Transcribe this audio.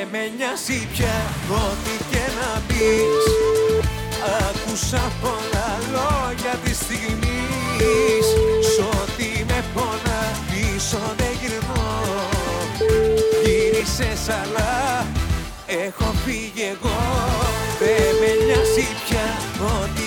με νοιάζει πια ό,τι και να πεις. Άκουσα πολλά λόγια της στιγμής, σ' ό,τι με πονά πίσω δεν γυρνώ. Γύρισες αλλά έχω φύγει εγώ, δεν με νοιάζει πια ό,τι